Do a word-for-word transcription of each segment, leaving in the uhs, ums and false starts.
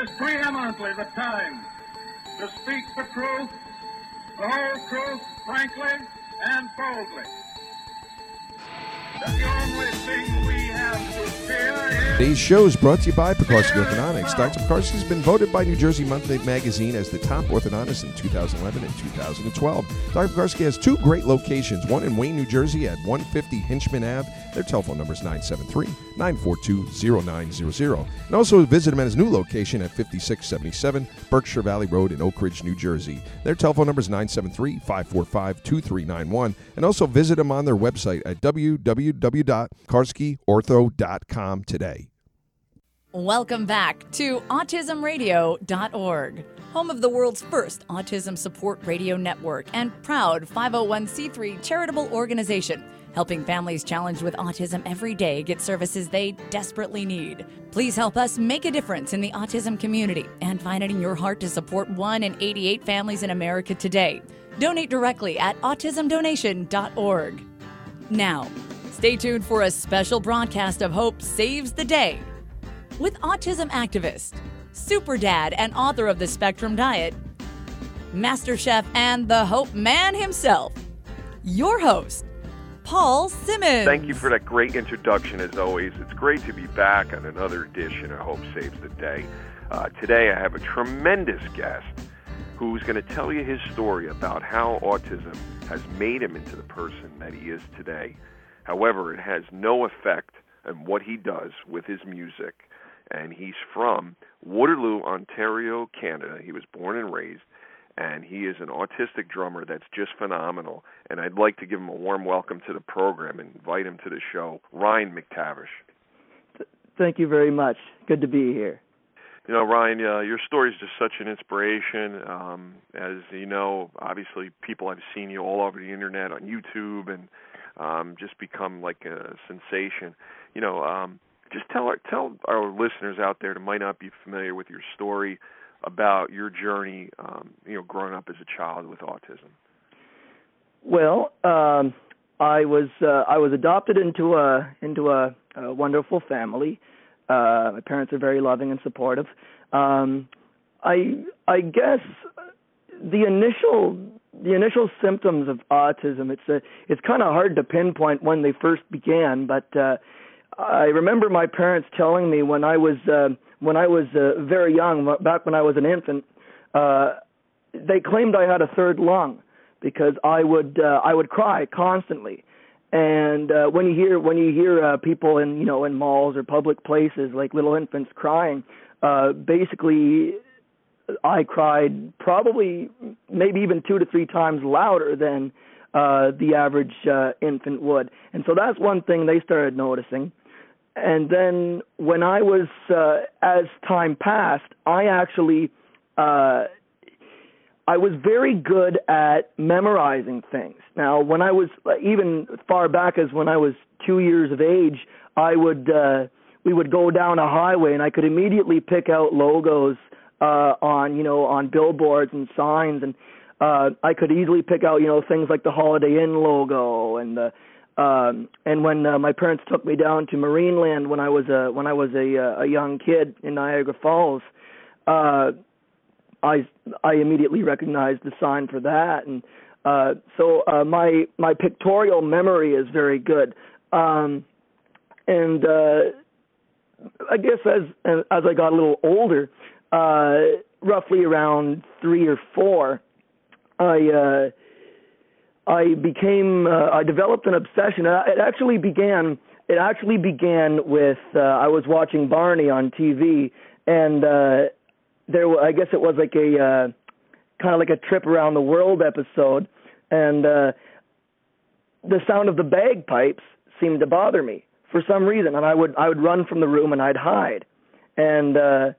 is preeminently the time to speak the truth, the whole truth, frankly and boldly. That the only thing we have to fear is... Today's show is brought to you by Pekarsky Orthodontics. Doctor Pekarsky has been voted by New Jersey Monthly Magazine as the top orthodontist in two thousand eleven and two thousand twelve. Doctor Pekarsky has two great locations, one in Wayne, New Jersey at one fifty Hinchman Avenue. Their telephone number is nine seven three, nine four two, zero nine zero zero. And also visit him at his new location at fifty-six seventy-seven Berkshire Valley Road in Oak Ridge, New Jersey. Their telephone number is nine seven three, five four five, two three nine one. And also visit him on their website at w w w dot pekarsky ortho dot com today. Welcome back to autism radio dot org, home of the world's first autism support radio network and proud five oh one c three charitable organization, helping families challenged with autism every day get services they desperately need. Please help us make a difference in the autism community and find it in your heart to support one in eighty-eight families in America today. Donate directly at autism donation dot org. Now, stay tuned for a special broadcast of Hope Saves the Day with autism activist, super dad and author of the Spectrum Diet, Master Chef and the Hope Man himself, your host, Paul Simmons. Thank you for that great introduction, as always. It's great to be back on another edition of Hope Saves the Day. Uh, today I have a tremendous guest who's going to tell you his story about how autism has made him into the person that he is today. However, it has no effect on what he does with his music. And he's from Waterloo, Ontario, Canada. He was born and raised, and he is an autistic drummer that's just phenomenal. And I'd like to give him a warm welcome to the program and invite him to the show, Ryan McTavish. Thank you very much. Good to be here. You know, Ryan, uh, your story is just such an inspiration. Um, as you know, obviously people have seen you all over the internet on YouTube and um, just become like a sensation. You know, um, just tell our, tell our listeners out there that might not be familiar with your story about your journey, um, you know, growing up as a child with autism. Well, um, I was uh, I was adopted into a into a, a wonderful family. Uh, my parents are very loving and supportive. Um, I I guess the initial the initial symptoms of autism, it's a, it's kind of hard to pinpoint when they first began, but uh, I remember my parents telling me when I was uh, when I was uh, very young, back when I was an infant, uh, they claimed I had a third lung because I would uh, I would cry constantly. And uh, when you hear when you hear uh, people in you know in malls or public places like little infants crying, uh, basically I cried probably maybe even two to three times louder than uh, the average uh, infant would. And so that's one thing they started noticing. And then when I was, uh, as time passed, I actually, uh, I was very good at memorizing things. Now, when I was, even far back as when I was two years of age, I would, uh, we would go down a highway and I could immediately pick out logos, uh, on, you know, on billboards and signs. And, uh, I could easily pick out, you know, things like the Holiday Inn logo and the, Um, and when uh, my parents took me down to Marineland when I was a when I was a, a young kid in Niagara Falls, uh, I I immediately recognized the sign for that, and uh, so uh, my my pictorial memory is very good. Um, and uh, I guess as as I got a little older, uh, roughly around three or four, I. Uh, I became, uh, I developed an obsession. It actually began, it actually began with, uh, I was watching Barney on T V, and uh, there, I guess it was like a, uh, kind of like a trip around the world episode, and uh, the sound of the bagpipes seemed to bother me for some reason, and I would, I would run from the room and I'd hide. And, uh,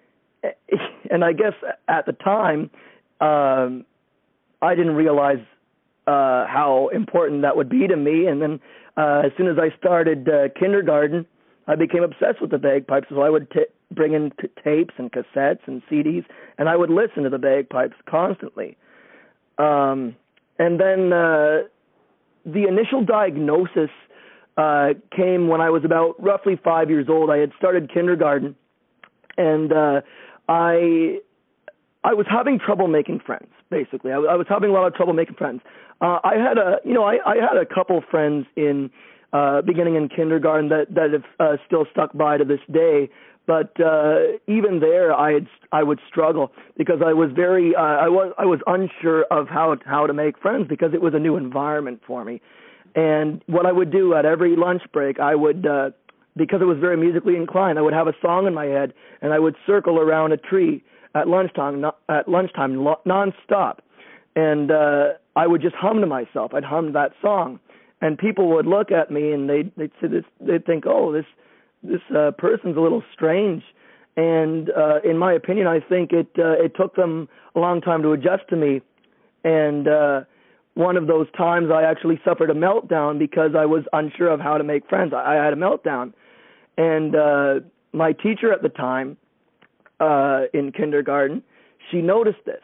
and I guess at the time, um, I didn't realize Uh, how important that would be to me. And then uh, as soon as I started uh, kindergarten, I became obsessed with the bagpipes. So I would t- bring in t- tapes and cassettes and C Ds, and I would listen to the bagpipes constantly. Um, and then uh, the initial diagnosis uh, came when I was about roughly five years old. I had started kindergarten, and uh, I I was having trouble making friends. Basically, I, I was having a lot of trouble making friends. Uh, I had a you know I, I had a couple friends in uh, beginning in kindergarten that that have uh, still stuck by to this day. But uh, even there, I had, I would struggle because I was very uh, I was I was unsure of how how to make friends because it was a new environment for me. And what I would do at every lunch break, I would uh, because I was very musically inclined, I would have a song in my head and I would circle around a tree at lunchtime no, at lunchtime nonstop, and uh, I would just hum to myself. I'd hum that song, and people would look at me and they'd they'd say this, they'd think, oh, this. This uh, person's a little strange, and uh, in my opinion, I think it uh, it took them a long time to adjust to me. And uh, one of those times, I actually suffered a meltdown because I was unsure of how to make friends. I, I had a meltdown, and uh, my teacher at the time uh, in kindergarten, she noticed this,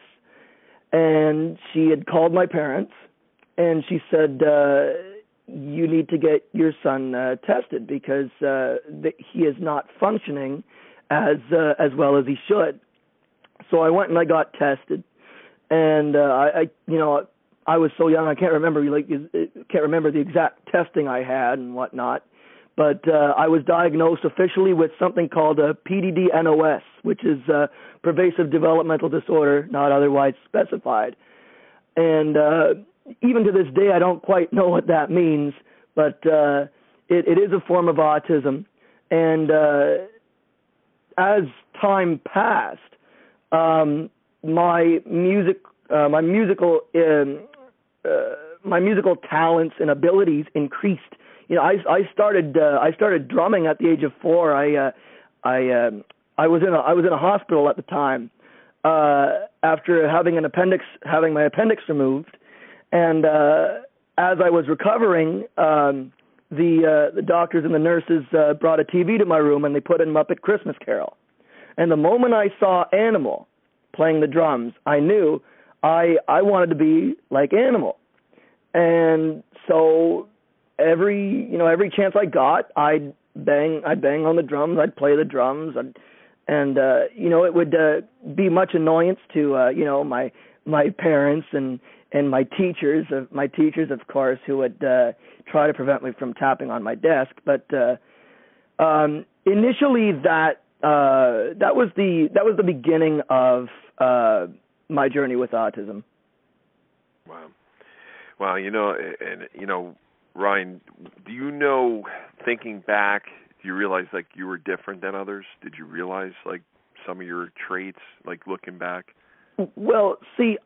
and she had called my parents, and she said, Uh, you need to get your son uh, tested because uh, th- he is not functioning as uh, as well as he should. So I went and I got tested, and uh, I, I, you know, I was so young I can't remember like can't remember the exact testing I had and whatnot. But uh, I was diagnosed officially with something called a P D D N O S, which is uh, pervasive developmental disorder, not otherwise specified, and uh, even to this day, I don't quite know what that means, but uh, it, it is a form of autism. And uh, as time passed, um, my music, uh, my musical, um, uh, my musical talents and abilities increased. You know, I, I started, uh, I started drumming at the age of four. I, uh, I, um, I was in a, I was in a hospital at the time uh, after having an appendix, having my appendix removed. And uh, as I was recovering, um, the uh, the doctors and the nurses uh, brought a T V to my room and they put in Muppet Christmas Carol. And the moment I saw Animal playing the drums, I knew I I wanted to be like Animal. And so every you know every chance I got, I'd bang I'd bang on the drums, I'd play the drums, I'd, and uh, you know it would uh, be much annoyance to uh, you know my my parents and. And my teachers, uh, my teachers, of course, who would uh, try to prevent me from tapping on my desk. But uh, um, initially, that uh, that was the that was the beginning of uh, my journey with autism. Wow, wow. You know, and you know, Ryan, do you know? Thinking back, do you realize like you were different than others? Did you realize like some of your traits, like looking back? Well, see.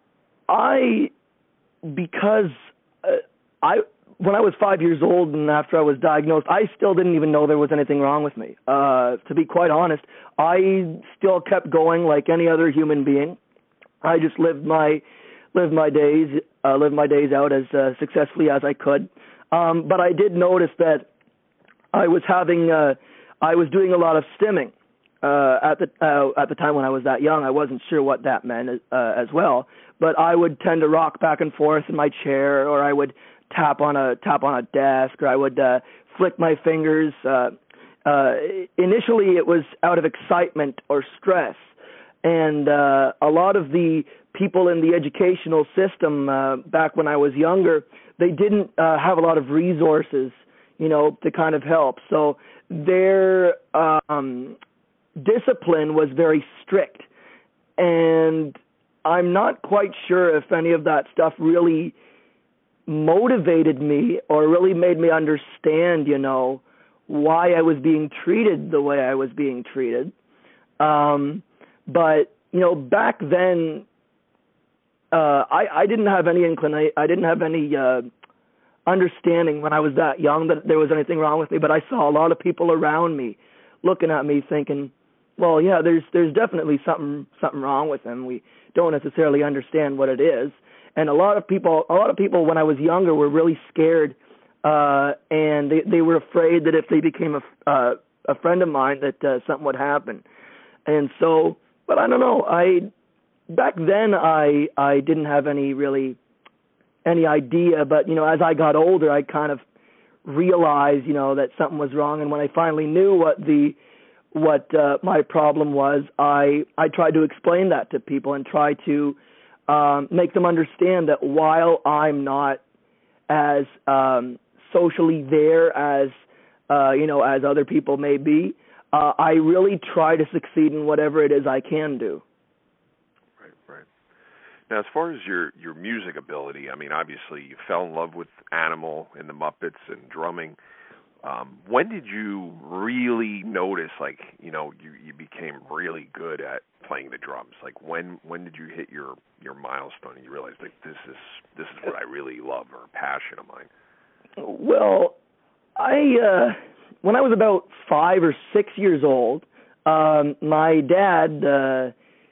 I, because uh, I, when I was five years old and after I was diagnosed, I still didn't even know there was anything wrong with me. Uh, to be quite honest, I still kept going like any other human being. I just lived my, lived my days, uh, lived my days out as uh, successfully as I could. Um, but I did notice that I was having, uh, I was doing a lot of stimming. Uh, at the uh, at the time when I was that young, I wasn't sure what that meant uh, as well. But I would tend to rock back and forth in my chair, or I would tap on a tap on a desk, or I would uh, flick my fingers. Uh, uh, initially, it was out of excitement or stress, and uh, a lot of the people in the educational system uh, back when I was younger, they didn't uh, have a lot of resources, you know, to kind of help. So their um, discipline was very strict, and I'm not quite sure if any of that stuff really motivated me or really made me understand, you know, why I was being treated the way I was being treated. Um, but, you know, back then, uh, I, I didn't have any inclination, I didn't have any uh, understanding when I was that young that there was anything wrong with me, but I saw a lot of people around me looking at me thinking, well, yeah, there's there's definitely something something wrong with him. We don't necessarily understand what it is. And a lot of people, a lot of people when I was younger were really scared, uh, and they, they were afraid that if they became a, uh, a friend of mine that uh, something would happen. And so, but I don't know. I back then I I didn't have any really any idea. But you know, as I got older, I kind of realized, you know, that something was wrong. And when I finally knew what the what uh, my problem was, I I tried to explain that to people and try to um, make them understand that while I'm not as um, socially there as uh, you know as other people may be, uh, I really try to succeed in whatever it is I can do. Right, right. Now, as far as your your music ability, I mean, obviously you fell in love with Animal and the Muppets and drumming. Um, when did you really notice, like, you know, you, you became really good at playing the drums? Like, when when did you hit your, your milestone and you realized, like, this is this is what I really love or a passion of mine? Well, I uh, when I was about five or six years old, um, my dad uh,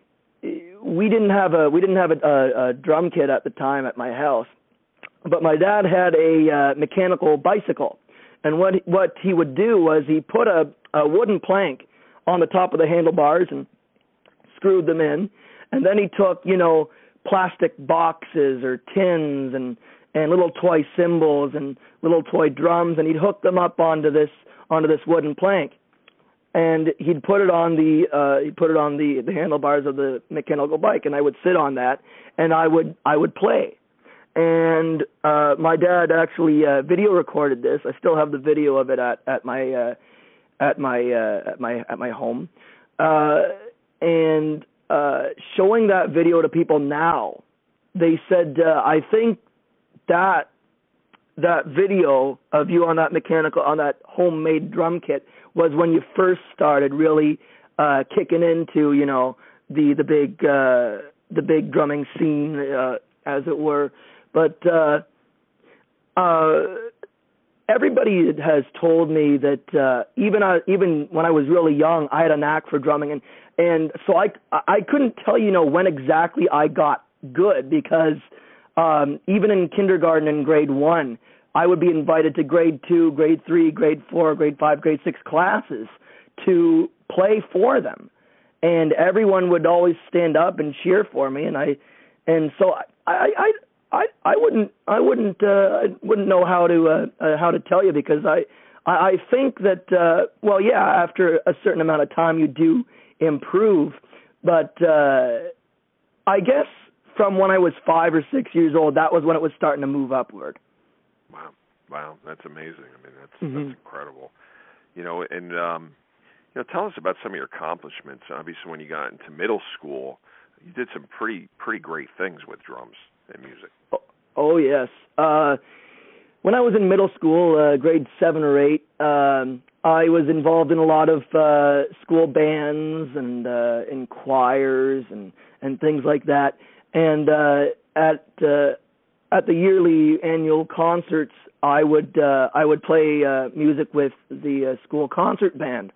we didn't have a we didn't have a, a, a drum kit at the time at my house, but my dad had a uh, mechanical bicycle. And what what he would do was he put a, a wooden plank on the top of the handlebars and screwed them in. And then he took, you know, plastic boxes or tins and, and little toy cymbals and little toy drums, and he'd hook them up onto this onto this wooden plank. And he'd put it on the uh, he'd put it on the, the handlebars of the mechanical bike, and I would sit on that, and I would I would play. And uh, my dad actually uh, video recorded this. I still have the video of it at at my uh, at my uh, at my at my home, uh, and uh, showing that video to people now. They said, uh, I think that that video of you on that mechanical on that homemade drum kit was when you first started really uh, kicking into you know the the big uh, the big drumming scene, uh, as it were. But uh, uh, everybody has told me that uh, even uh, even when I was really young, I had a knack for drumming, and and so I I couldn't tell you know when exactly I got good, because um, even in kindergarten and grade one, I would be invited to grade two, grade three, grade four, grade five, grade six classes to play for them, and everyone would always stand up and cheer for me, and I and so I I. I I, I wouldn't I wouldn't uh, I wouldn't know how to uh, uh, how to tell you, because I I think that uh, well yeah after a certain amount of time you do improve, but uh, I guess from when I was five or six years old, that was when it was starting to move upward. Wow, wow, that's amazing. I mean, that's mm-hmm. that's incredible. You know, and um, you know, tell us about some of your accomplishments. Obviously, when you got into middle school, you did some pretty pretty great things with drums and music. Oh, oh yes. Uh, when I was in middle school, uh, grade seven or eight, um, I was involved in a lot of uh, school bands and uh, in choirs and, and things like that. And uh, at uh, at the yearly annual concerts, I would uh, I would play uh, music with the uh, school concert band.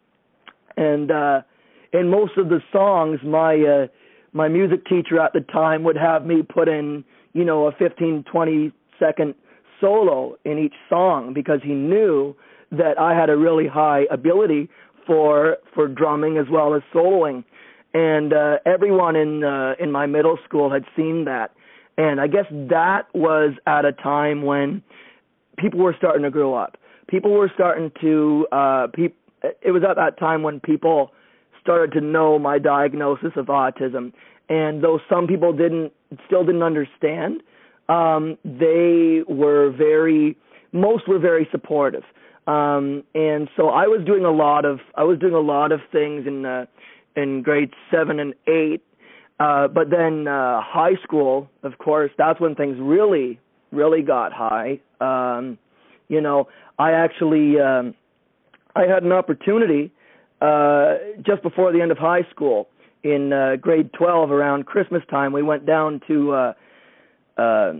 And uh, in most of the songs, my uh, my music teacher at the time would have me put in, you know, a fifteen, twenty second solo in each song, because he knew that I had a really high ability for for drumming as well as soloing. And uh, everyone in uh, in my middle school had seen that. And I guess that was at a time when people were starting to grow up. People were starting to, uh, pe- it was at that time when people started to know my diagnosis of autism. And though some people didn't, still didn't understand, um, they were very, most were very supportive. Um, and so I was doing a lot of, I was doing a lot of things in, uh, in grade seven and eight. Uh, but then uh, high school, of course, that's when things really, really got high. Um, you know, I actually, um, I had an opportunity uh, just before the end of high school in uh, grade twelve, around Christmas time. We went down to uh, uh,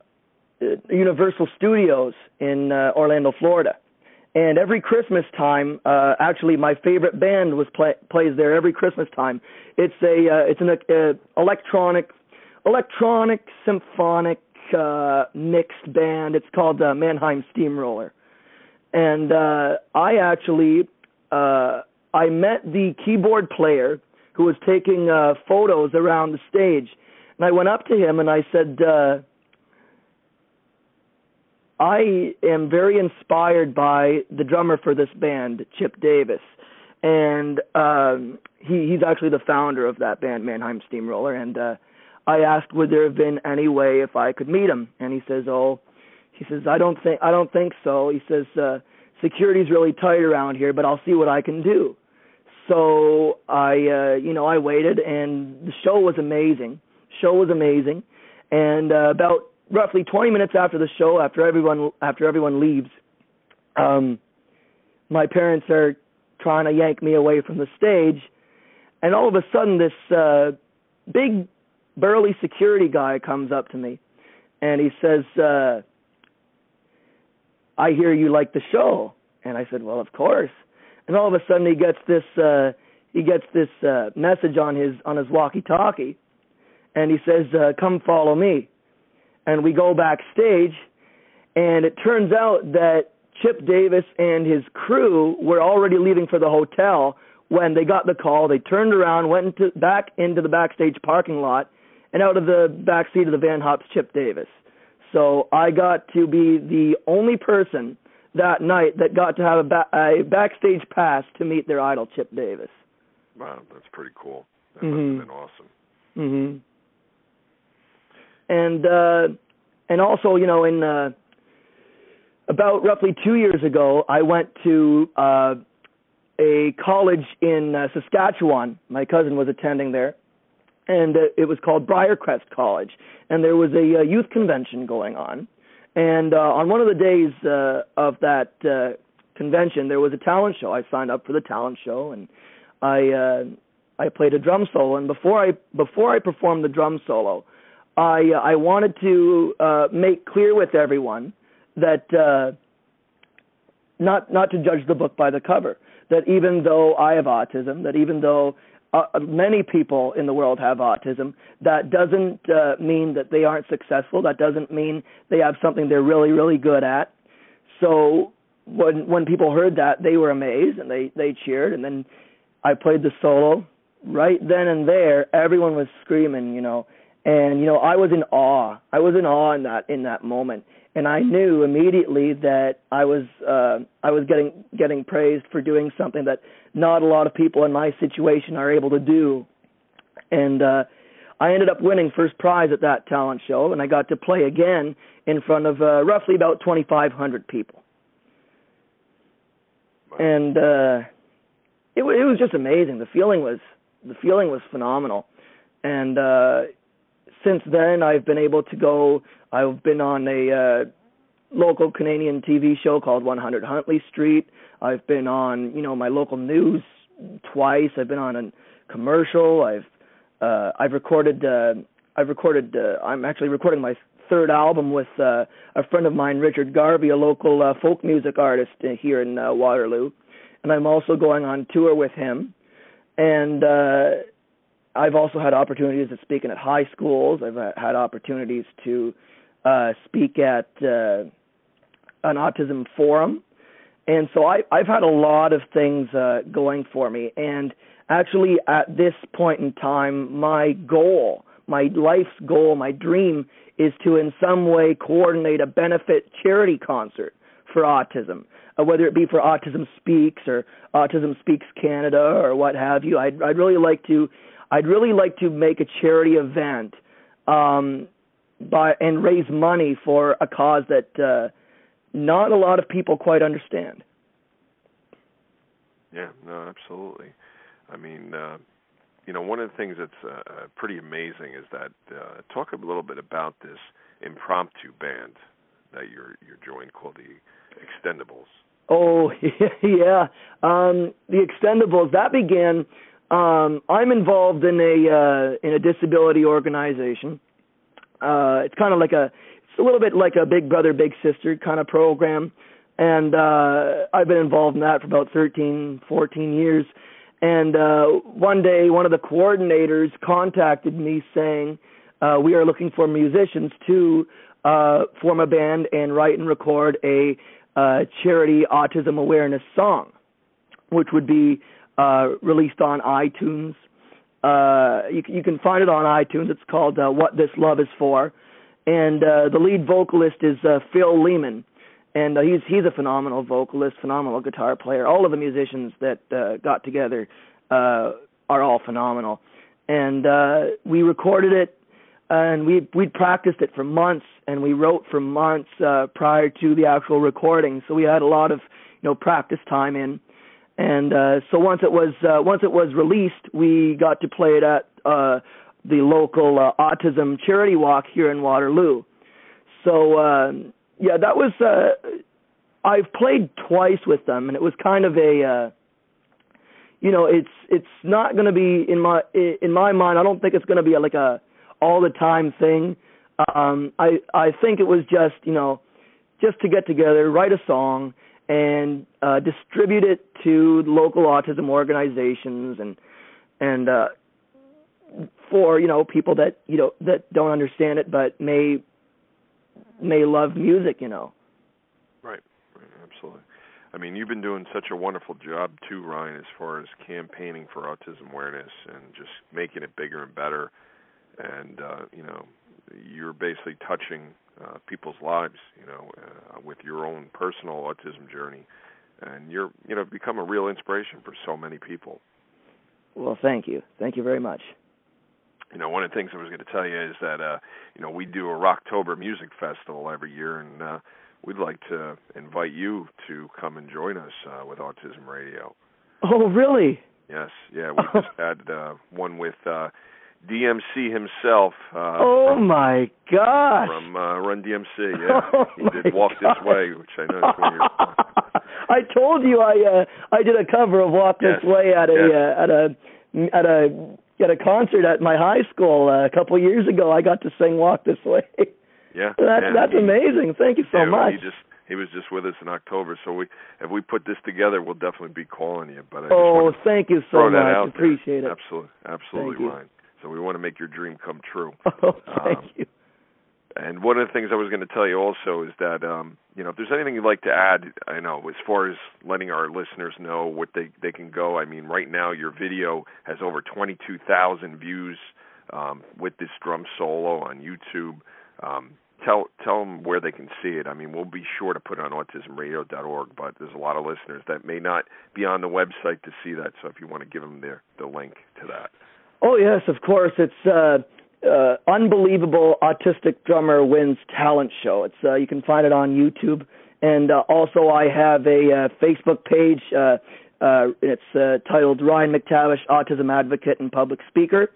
Universal Studios in uh, Orlando, Florida. And every Christmas time, uh, actually, my favorite band was play, plays there every Christmas time. It's a uh, it's an uh, electronic electronic symphonic uh, mixed band. It's called uh, Mannheim Steamroller. And uh, I actually uh, I met the keyboard player who was taking uh, photos around the stage, and I went up to him and I said, Uh, I am very inspired by the drummer for this band, Chip Davis, and um, he, he's actually the founder of that band, Mannheim Steamroller. And uh, I asked, would there have been any way if I could meet him? And he says, oh, he says, I don't think, I don't think so. He says, uh, security's really tight around here, but I'll see what I can do. So I, uh, you know, I waited, and the show was amazing. Show was amazing, and uh, about roughly twenty minutes after the show, after everyone after everyone leaves, um, my parents are trying to yank me away from the stage, and all of a sudden, this uh, big, burly security guy comes up to me, and he says, uh, "I hear you like the show," and I said, "Well, of course." And all of a sudden, he gets this uh, he gets this uh, message on his on his walkie-talkie, and he says, uh, "Come follow me." And we go backstage, and it turns out that Chip Davis and his crew were already leaving for the hotel when they got the call. They turned around, went into, back into the backstage parking lot, and out of the back seat of the van hops Chip Davis. So I got to be the only person that night that got to have a, ba- a backstage pass to meet their idol, Chip Davis. Wow, that's pretty cool. That mm-hmm. must have been awesome. Mm-hmm. And uh, and also, you know, in uh, about roughly two years ago, I went to uh, a college in uh, Saskatchewan. My cousin was attending there, and uh, it was called Briarcrest College. And there was a, a youth convention going on. And uh, on one of the days uh, of that uh, convention, there was a talent show. I signed up for the talent show, and I uh, I played a drum solo. And before I before I performed the drum solo, I uh, I wanted to uh, make clear with everyone that uh, not not to judge the book by the cover. That even though I have autism, that even though Uh, many people in the world have autism, that doesn't uh, mean that they aren't successful. That doesn't mean they have something they're really, really good at. So when when people heard that, they were amazed, and they, they cheered. And then I played the solo. Right then and there, everyone was screaming, you know. And, you know, I was in awe. I was in awe in that in that moment. And I knew immediately that I was uh, I was getting getting praised for doing something that not a lot of people in my situation are able to do. And uh, I ended up winning first prize at that talent show, and I got to play again in front of uh, roughly about twenty-five hundred people. Wow. And uh, it, it was just amazing. The feeling was the feeling was phenomenal. And uh, since then, I've been able to go. I've been on a uh, local Canadian T V show called one hundred Huntley Street. I've been on, you know, my local news twice. I've been on a commercial. I've uh, I've recorded. Uh, I've recorded. Uh, I'm actually recording my third album with uh, a friend of mine, Richard Garvey, a local uh, folk music artist here in uh, Waterloo, and I'm also going on tour with him. And uh, I've also had opportunities of speaking at high schools. I've had opportunities to uh, speak at uh, an autism forum. And so I, I've had a lot of things uh, going for me. And actually at this point in time, my goal, my life's goal, my dream is to in some way coordinate a benefit charity concert for autism, uh, whether it be for Autism Speaks or Autism Speaks Canada or what have you. I'd, I'd really like to I'd really like to make a charity event um, by and raise money for a cause that uh, not a lot of people quite understand. Yeah, no, absolutely. I mean, uh, you know, one of the things that's uh, pretty amazing is that uh, talk a little bit about this impromptu band that you're you're joined called the Extendables. Oh yeah, um, the Extendables that began. Um, I'm involved in a uh, in a disability organization. Uh, it's kind of like a, it's a little bit like a Big Brother Big Sister kind of program, and uh, I've been involved in that for about thirteen, fourteen years. And uh, one day, one of the coordinators contacted me saying, uh, "We are looking for musicians to uh, form a band and write and record a uh, charity autism awareness song, which would be." Uh, released on iTunes. Uh, you, you can find it on iTunes. It's called uh, What This Love Is For. And uh, the lead vocalist is uh, Phil Lehman. and uh, he's he's a phenomenal vocalist, phenomenal guitar player. All of the musicians that uh, got together uh, are all phenomenal, and uh, we recorded it, and we we'd practiced it for months, and we wrote for months uh, prior to the actual recording. So we had a lot of you know practice time in, and uh, so once it was uh, once it was released, we got to play it at uh, the local uh, autism charity walk here in Waterloo. So uh, yeah, that was. Uh, I've played twice with them, and it was kind of a. Uh, you know, it's it's not going to be in my in my mind. I don't think it's going to be a, like a all the time thing. Um, I I think it was just you know, just to get together, write a song, and uh, distribute it to local autism organizations and and uh, for you know people that you know that don't understand it but may may love music. You know. Right. Right. Absolutely. I mean, you've been doing such a wonderful job, too, Ryan, as far as campaigning for autism awareness and just making it bigger and better. And, uh, you know, you're basically touching uh, people's lives, you know, uh, with your own personal autism journey. And you're, you know, become a real inspiration for so many people. Well, thank you. Thank you very much. You know, one of the things I was going to tell you is that, uh, you know, we do a Rocktober Music Festival every year, and uh, we'd like to invite you to come and join us uh, with Autism Radio. Oh, really? Yes, yeah. We just had uh, one with uh, D M C himself. Uh, oh, from, my gosh. From uh, Run D M C, yeah. Oh he did Walk gosh. This Way, which I know is one of your... I told you I uh, I did a cover of Walk This yes. Way at a, yes. uh, at a at a at a concert at my high school uh, a couple of years ago. I got to sing Walk This Way. Yeah, that's yeah, that's he, amazing. Thank you so yeah, much. He just he was just with us in October, so we if we put this together, we'll definitely be calling you. But I oh, just thank you so much. Appreciate there. it. Absolutely, absolutely, thank Ryan. So we want to make your dream come true. Oh, thank um, you. And one of the things I was going to tell you also is that um, you know, if there's anything you'd like to add, I know as far as letting our listeners know what they they can go. I mean, right now your video has over twenty-two thousand views um, with this drum solo on YouTube. Um, Tell tell them where they can see it. I mean, we'll be sure to put it on autism radio dot org, but there's a lot of listeners that may not be on the website to see that. So if you want to give them the, the link to that. Oh, yes, of course. It's uh, uh, Unbelievable Autistic Drummer Wins Talent Show. It's uh, you can find it on YouTube. And uh, also I have a uh, Facebook page. Uh, uh, it's uh, titled Ryan McTavish, Autism Advocate and Public Speaker.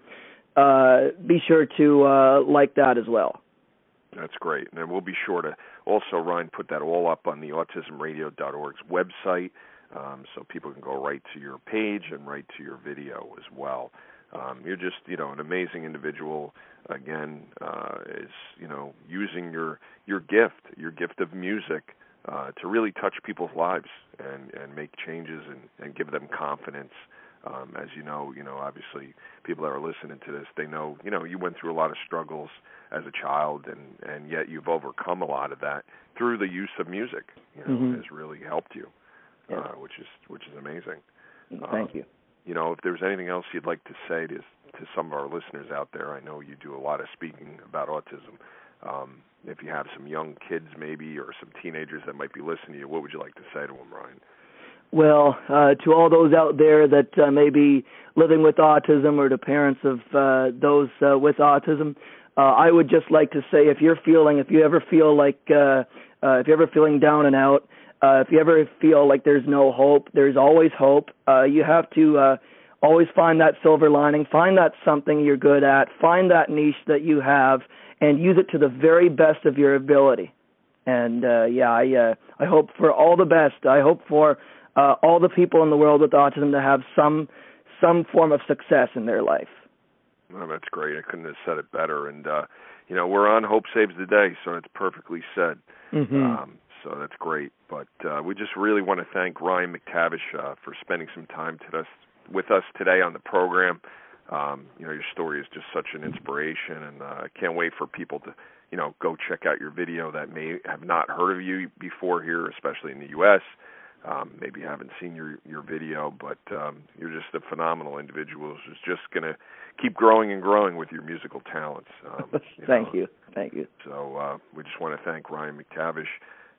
Uh, be sure to uh, like that as well. That's great. And we'll be sure to also, Ryan, put that all up on the autism radio dot org's website um, so people can go right to your page and right to your video as well. Um, you're just, you know, an amazing individual, again, uh, is, you know, using your, your gift, your gift of music uh, to really touch people's lives and, and make changes and, and give them confidence. Um, as you know, you know, obviously people that are listening to this, they know, you know, you went through a lot of struggles as a child, and, and yet you've overcome a lot of that through the use of music. You know, mm-hmm. has really helped you, yeah. uh, which is which is amazing. Thank um, you. You know, if there's anything else you'd like to say to to some of our listeners out there, I know you do a lot of speaking about autism. Um, if you have some young kids maybe or some teenagers that might be listening to you, what would you like to say to them, Ryan? Well, uh, to all those out there that uh, may be living with autism or to parents of uh, those uh, with autism, uh, I would just like to say if you're feeling, if you ever feel like, uh, uh, if you're ever feeling down and out, uh, if you ever feel like there's no hope, there's always hope. Uh, you have to uh, always find that silver lining, find that something you're good at, find that niche that you have, and use it to the very best of your ability. And, uh, yeah, I, uh, I hope for all the best. I hope for Uh, all the people in the world with autism to have some some form of success in their life. Well, that's great. I couldn't have said it better. And, uh, you know, we're on Hope Saves the Day, so it's perfectly said. Mm-hmm. Um, so that's great. But uh, we just really want to thank Ryan McTavish uh, for spending some time to us, with us today on the program. Um, you know, your story is just such an inspiration, and uh, I can't wait for people to, you know, go check out your video that may have not heard of you before here, especially in the U S Um, maybe you haven't seen your, your video, but um, you're just a phenomenal individual who's just going to keep growing and growing with your musical talents. Um, you thank know. you. Thank you. So uh, we just want to thank Ryan McTavish.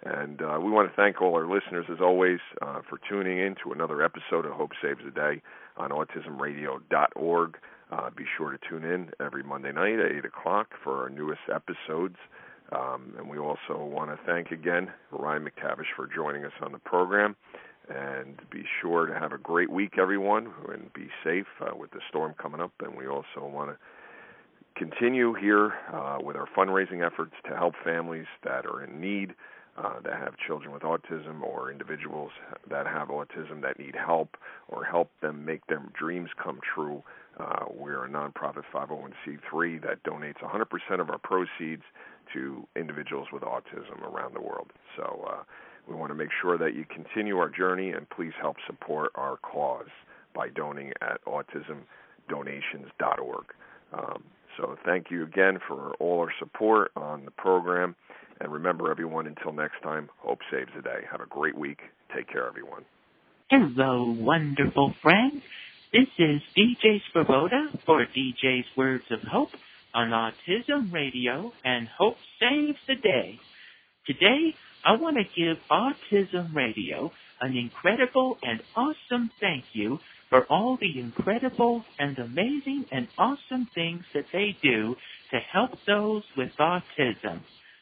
And uh, we want to thank all our listeners, as always, uh, for tuning in to another episode of Hope Saves the Day on autism radio dot org. Uh, be sure to tune in every Monday night at eight o'clock for our newest episodes. Um, and we also want to thank again Ryan McTavish for joining us on the program. And be sure to have a great week, everyone, and be safe uh, with the storm coming up. And we also want to continue here uh, with our fundraising efforts to help families that are in need, Uh, that have children with autism, or individuals that have autism that need help, or help them make their dreams come true. Uh, we're a nonprofit five oh one c three that donates one hundred percent of our proceeds to individuals with autism around the world. So uh, we want to make sure that you continue our journey, and please help support our cause by donating at autism donations dot org. Um, so thank you again for all our support on the program. And remember, everyone, until next time, hope saves the day. Have a great week. Take care, everyone. Hello, wonderful friends. This is D J Svoboda for D J's Words of Hope on Autism Radio, and Hope Saves the Day. Today, I want to give Autism Radio an incredible and awesome thank you for all the incredible and amazing and awesome things that they do to help those with autism.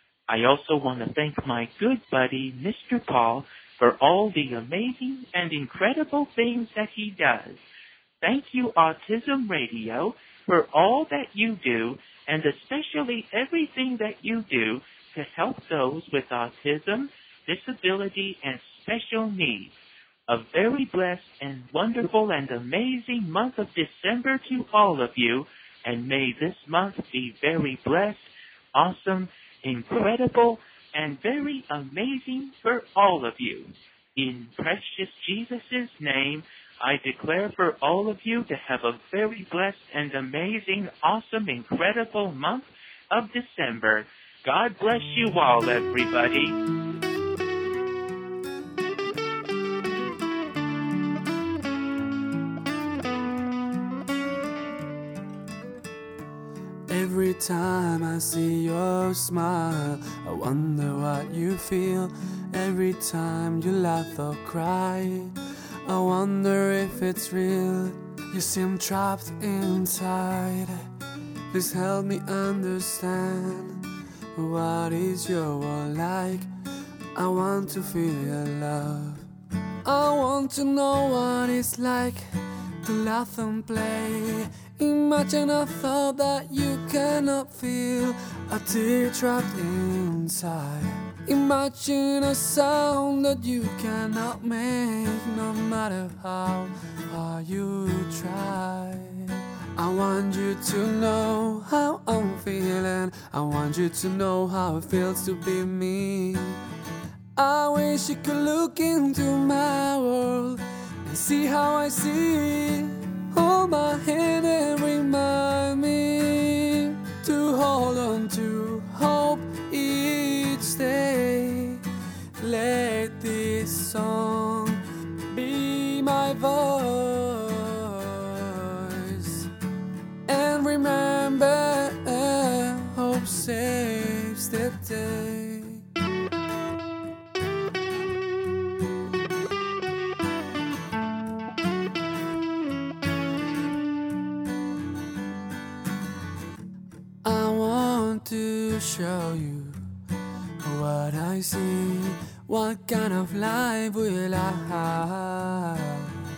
I also want to thank my good buddy, Mister Paul, for all the amazing and incredible things that he does. Thank you, Autism Radio, for all that you do, and especially everything that you do to help those with autism, disability, and special needs. A very blessed and wonderful and amazing month of December to all of you, and may this month be very blessed, awesome, incredible, and very amazing for all of you. In precious Jesus' name, I declare for all of you to have a very blessed and amazing, awesome, incredible month of December. God bless you all, everybody. Every time I see your smile, I wonder what you feel. Every time you laugh or cry, I wonder if it's real. You seem trapped inside. Please help me understand. What is your world like? I want to feel your love. I want to know what it's like to laugh and play. Imagine a thought that you cannot feel, a tear trapped inside. Imagine a sound that you cannot make, no matter how hard you try. I want you to know how I'm feeling. I want you to know how it feels to be me. I wish you could look into my world and see how I see. Hold my hand and remind me to hold on to hope each day. Let this song be my voice. And remember, hope saves the day. To show you what I see, what kind of life will I have,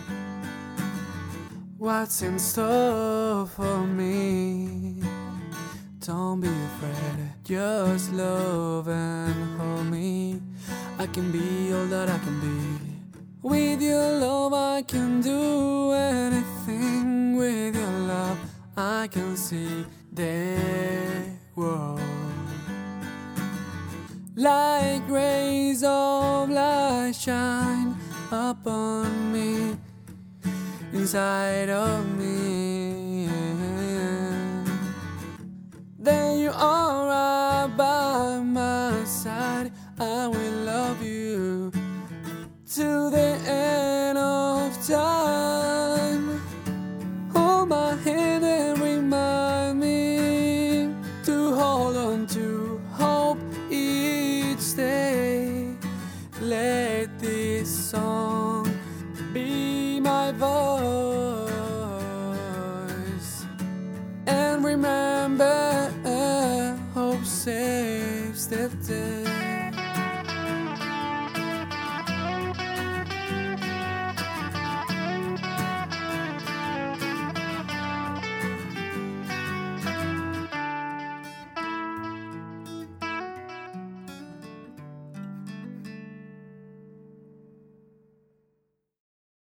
what's in store for me. Don't be afraid, just love and hold me. I can be all that I can be. With your love I can do anything. With your love I can see the world like rays of light shine upon me, inside of me. Then you are right by my side. I will love you till the end of time. Hold my hand and remind me to hold on to hope each day. remember, hope saves the day.